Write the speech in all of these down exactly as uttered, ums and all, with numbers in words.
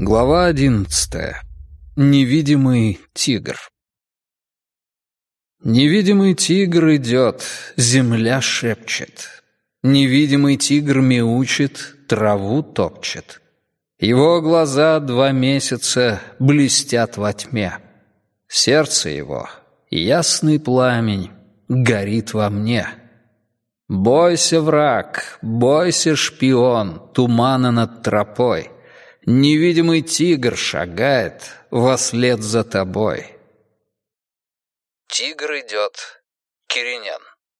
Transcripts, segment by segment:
Глава одиннадцатая. Невидимый тигр. Невидимый тигр идет, земля шепчет. Невидимый тигр мяучит, траву топчет. Его глаза два месяца блестят во тьме. Сердце его, ясный пламень, горит во мне. Бойся, враг, бойся, шпион, тумана над тропой. Невидимый тигр шагает вослед за тобой. Тигр идет. Кириньян.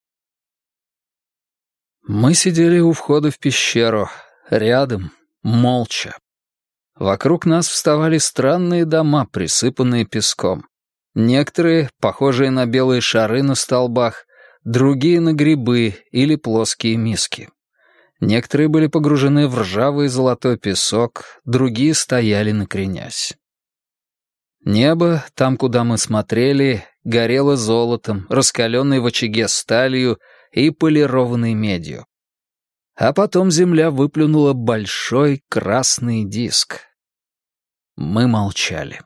Мы сидели у входа в пещеру, рядом, молча. Вокруг нас вставали странные дома, присыпанные песком. Некоторые, похожие на белые шары на столбах, другие на грибы или плоские миски. Некоторые были погружены в ржавый золотой песок, другие стояли накренясь. Небо, там, куда мы смотрели, горело золотом, раскаленной в очаге сталью и полированной медью. А потом земля выплюнула большой красный диск. Мы молчали.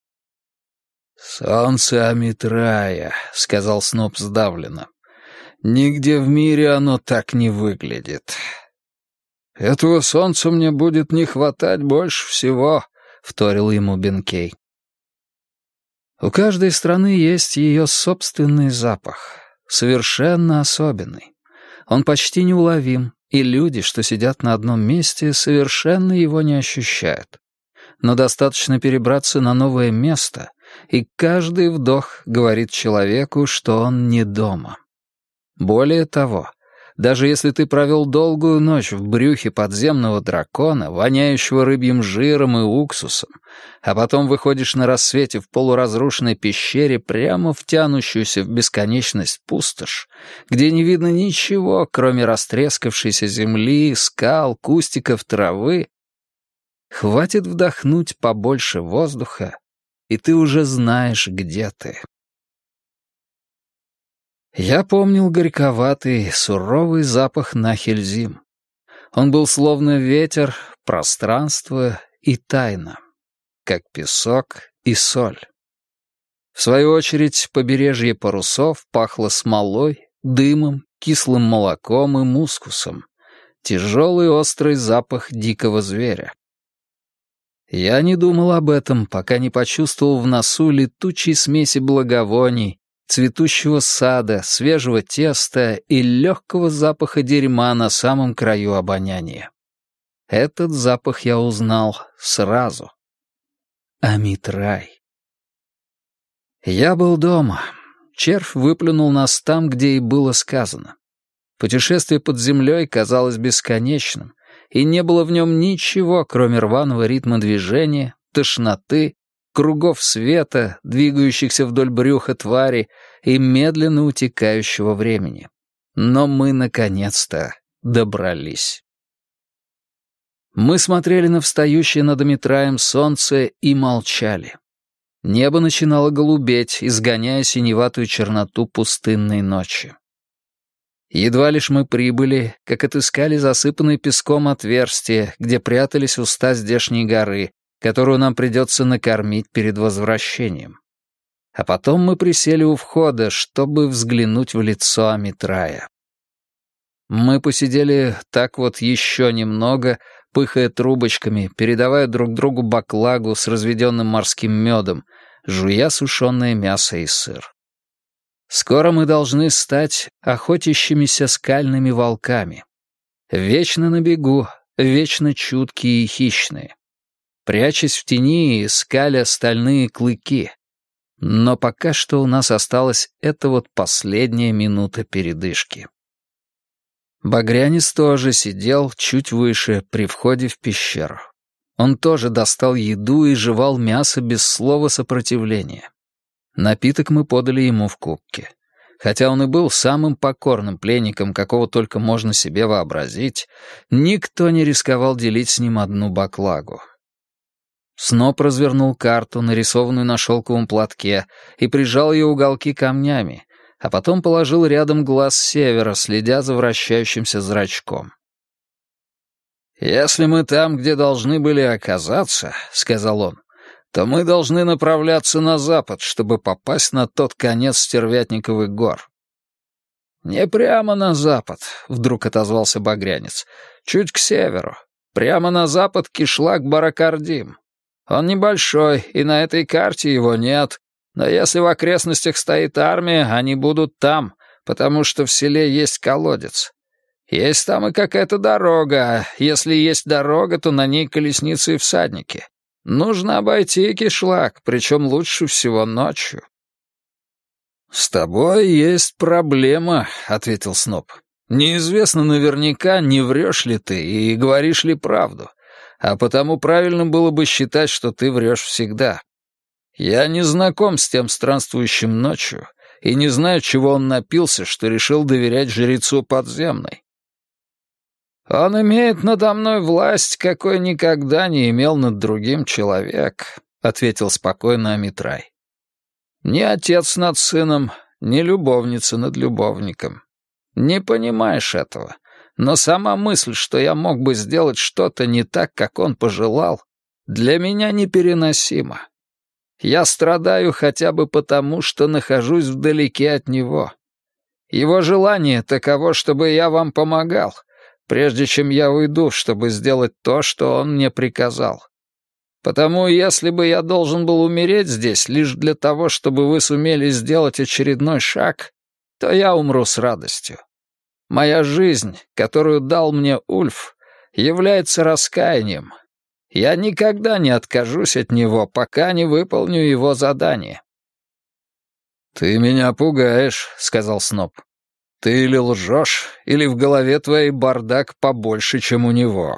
«Солнце Амитрая», — сказал Сноб сдавленно. «Нигде в мире оно так не выглядит». «Этого солнца мне будет не хватать больше всего», — вторил ему Бенкей. У каждой страны есть ее собственный запах, совершенно особенный. Он почти неуловим, и люди, что сидят на одном месте, совершенно его не ощущают. Но достаточно перебраться на новое место, и каждый вдох говорит человеку, что он не дома. Более того, даже если ты провел долгую ночь в брюхе подземного дракона, воняющего рыбьим жиром и уксусом, а потом выходишь на рассвете в полуразрушенной пещере прямо в тянущуюся в бесконечность пустошь, где не видно ничего, кроме растрескавшейся земли, скал, кустиков, травы, хватит вдохнуть побольше воздуха, и ты уже знаешь, где ты. Я помнил горьковатый, суровый запах Нахельзим. Он был словно ветер, пространство и тайна, как песок и соль. В свою очередь, побережье парусов пахло смолой, дымом, кислым молоком и мускусом. Тяжелый острый запах дикого зверя. Я не думал об этом, пока не почувствовал в носу летучей смеси благовоний, цветущего сада, свежего теста и легкого запаха дерьма на самом краю обоняния. Этот запах я узнал сразу. Амитрай. Я был дома. Червь выплюнул нас там, где и было сказано. Путешествие под землей казалось бесконечным, и не было в нем ничего, кроме рваного ритма движения, тошноты, кругов света, двигающихся вдоль брюха твари и медленно утекающего времени. Но мы, наконец-то, добрались. Мы смотрели на встающее над Амитраем солнце и молчали. Небо начинало голубеть, изгоняя синеватую черноту пустынной ночи. Едва лишь мы прибыли, как отыскали засыпанное песком отверстие, где прятались уста здешней горы, которую нам придется накормить перед возвращением. А потом мы присели у входа, чтобы взглянуть в лицо Амитрая. Мы посидели так вот еще немного, пыхая трубочками, передавая друг другу баклагу с разведенным морским медом, жуя сушеное мясо и сыр. Скоро мы должны стать охотящимися скальными волками. Вечно на бегу, вечно чуткие и хищные. Прячась в тени и скаля стальные клыки. Но пока что у нас осталась эта вот последняя минута передышки. Багрянец тоже сидел чуть выше, при входе в пещеру. Он тоже достал еду и жевал мясо без слова сопротивления. Напиток мы подали ему в кубке. Хотя он и был самым покорным пленником, какого только можно себе вообразить, никто не рисковал делить с ним одну баклагу. Сноб развернул карту, нарисованную на шелковом платке, и прижал ее уголки камнями, а потом положил рядом глаз севера, следя за вращающимся зрачком. «Если мы там, где должны были оказаться, — сказал он, — то мы должны направляться на запад, чтобы попасть на тот конец Стервятниковых гор». «Не прямо на запад», — вдруг отозвался Багрянец, — «чуть к северу. Прямо на запад кишлак Баракардим. Он небольшой, и на этой карте его нет, но если в окрестностях стоит армия, они будут там, потому что в селе есть колодец. Есть там и какая-то дорога. Если есть дорога, то на ней колесницы и всадники. Нужно обойти кишлак, причем лучше всего ночью». «С тобой есть проблема», — ответил Сноб. «Неизвестно наверняка, не врешь ли ты и говоришь ли правду, а потому правильно было бы считать, что ты врешь всегда. Я не знаком с тем странствующим ночью и не знаю, чего он напился, что решил доверять жрецу подземной». «Он имеет надо мной власть, какой никогда не имел над другим человек», — ответил спокойно Амитрай. «Ни отец над сыном, ни любовница над любовником. Не понимаешь этого, но сама мысль, что я мог бы сделать что-то не так, как он пожелал, для меня непереносима. Я страдаю хотя бы потому, что нахожусь вдалеке от него. Его желание таково, чтобы я вам помогал, прежде чем я уйду, чтобы сделать то, что он мне приказал. Потому если бы я должен был умереть здесь лишь для того, чтобы вы сумели сделать очередной шаг, то я умру с радостью. Моя жизнь, которую дал мне Ульф, является раскаянием. Я никогда не откажусь от него, пока не выполню его задание». «Ты меня пугаешь», — сказал Сноб. «Ты или лжешь, или в голове твоей бардак побольше, чем у него».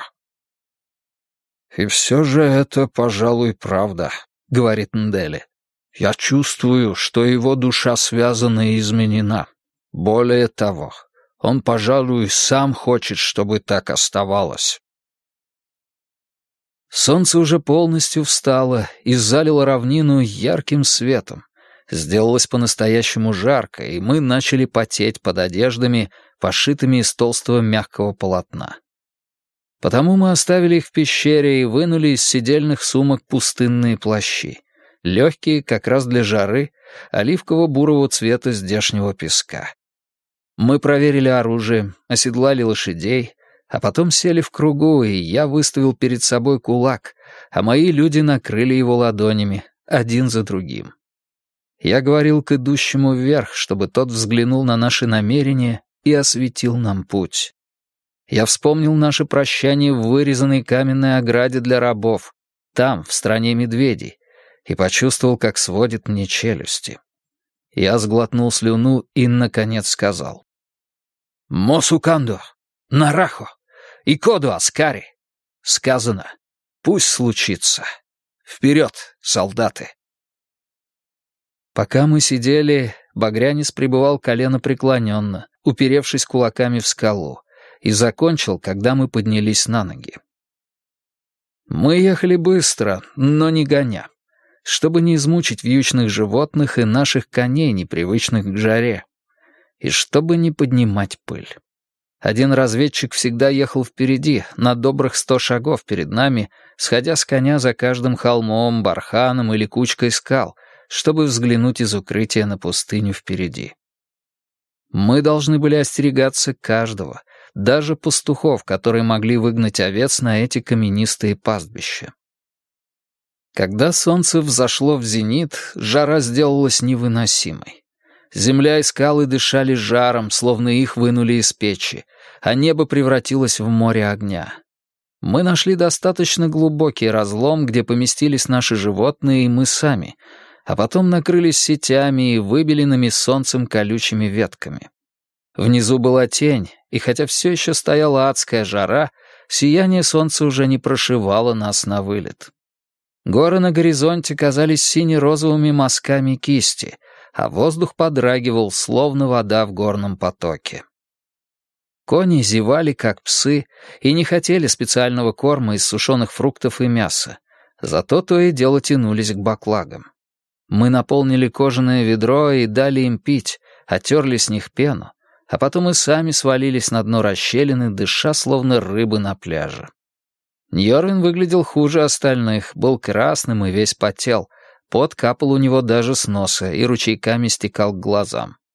«И все же это, пожалуй, правда», — говорит Ndeli. «Я чувствую, что его душа связана и изменена. Более того, он, пожалуй, сам хочет, чтобы так оставалось». Солнце уже полностью встало и залило равнину ярким светом. Сделалось по-настоящему жарко, и мы начали потеть под одеждами, пошитыми из толстого мягкого полотна. Потому мы оставили их в пещере и вынули из седельных сумок пустынные плащи, легкие как раз для жары, оливково-бурого цвета здешнего песка. Мы проверили оружие, оседлали лошадей, а потом сели в кругу, и я выставил перед собой кулак, а мои люди накрыли его ладонями, один за другим. Я говорил к идущему вверх, чтобы тот взглянул на наши намерения и осветил нам путь. Я вспомнил наше прощание в вырезанной каменной ограде для рабов, там, в стране медведей, и почувствовал, как сводит мне челюсти. Я сглотнул слюну и, наконец, сказал: «Мосукандо, Нарахо, Икоду Аскари. Сказано, пусть случится. Вперед, солдаты!» Пока мы сидели, Багрянец пребывал коленопреклоненно, уперевшись кулаками в скалу, и закончил, когда мы поднялись на ноги. Мы ехали быстро, но не гоня, чтобы не измучить вьючных животных и наших коней, непривычных к жаре, и чтобы не поднимать пыль. Один разведчик всегда ехал впереди, на добрых сто шагов перед нами, сходя с коня за каждым холмом, барханом или кучкой скал, чтобы взглянуть из укрытия на пустыню впереди. Мы должны были остерегаться каждого, даже пастухов, которые могли выгнать овец на эти каменистые пастбища. Когда солнце взошло в зенит, жара сделалась невыносимой. Земля и скалы дышали жаром, словно их вынули из печи, а небо превратилось в море огня. Мы нашли достаточно глубокий разлом, где поместились наши животные и мы сами, а потом накрылись сетями и выбеленными солнцем колючими ветками. Внизу была тень, и хотя все еще стояла адская жара, сияние солнца уже не прошивало нас на вылет. Горы на горизонте казались сине-розовыми мазками кисти, а воздух подрагивал, словно вода в горном потоке. Кони зевали, как псы, и не хотели специального корма из сушеных фруктов и мяса, зато то и дело тянулись к баклагам. Мы наполнили кожаное ведро и дали им пить, оттерли с них пену, а потом и сами свалились на дно расщелины, дыша, словно рыбы на пляже. Ньорвин выглядел хуже остальных, был красным и весь потел. Пот капал у него даже с носа и ручейками стекал к глазам.